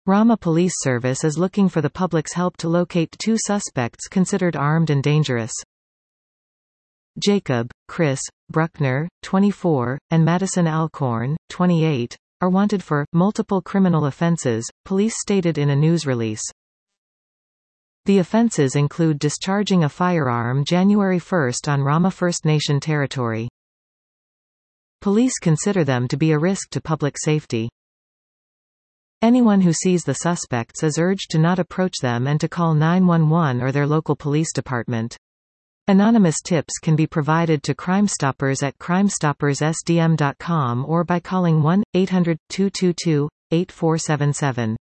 Rama Police Service is looking for the public's help to locate 2 suspects considered armed and dangerous. Jacob, Chris, Bruckner, 24, and Madison Alcorn, 28, are wanted for multiple criminal offenses, police stated in a news release. The offenses include discharging a firearm January 1 on Rama First Nation territory. Police consider them to be a risk to public safety. Anyone who sees the suspects is urged to not approach them and to call 911 or their local police department. Anonymous tips can be provided to Crimestoppers at crimestoppersSDM.com or by calling 1-800-222-8477.